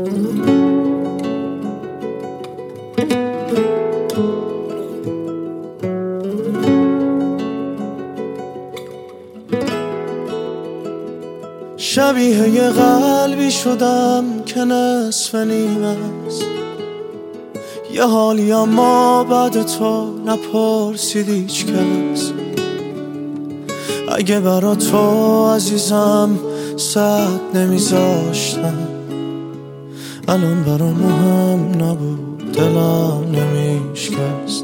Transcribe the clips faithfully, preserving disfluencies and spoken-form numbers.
شبیه یه قلبی شدم که نصف نیمه است، یه حالی اما بعد تو نپرسید هیچ کس. اگه برا تو عزیزم صد نمیذاشتم، الان برا مهم نبود، دلم نمیشکست.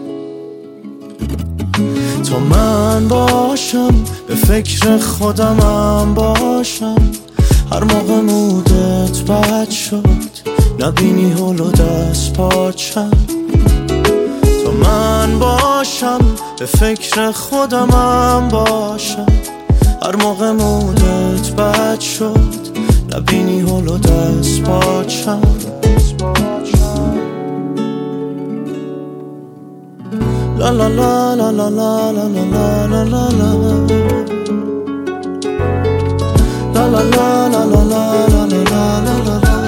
تا من باشم به فکر خودمم باشم، هر موقع مودت بد شد نبینی هل و دست پاچم. تا من باشم به فکر خودمم باشم، هر موقع مودت بد شد نبینی هل و دست پاچم. La la la la la la la la la la la La la la la la la la la la la la.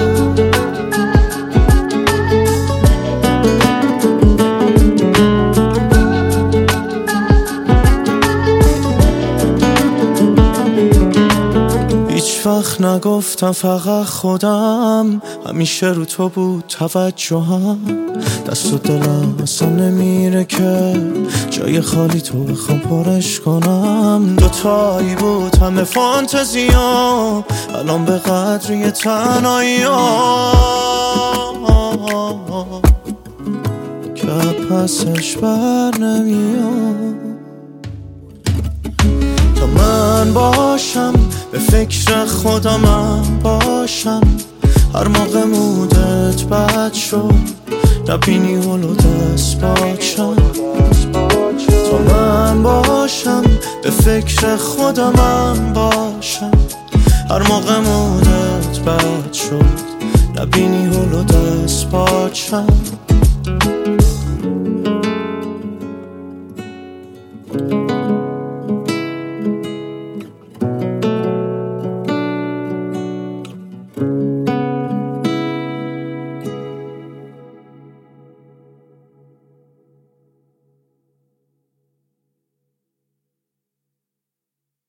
هیچ وقت نگفتم فقط خودم، همیشه رو تو بود توجهم. دست و دلم اصلا نمیره که جای خالی تو بخوام پرش کنم. دوتایی بود همه فانتزیام، الان به قدر یه تنهاییام که پسش بر نمیام. تا من باشم به فکر خودمم باشم، هر موقع مودت بد شد نبینی هل و دست پاچم. تا من باشم به فکر خودمم باشم، هر موقع مودت بد شد نبینی هل و دست پاچم.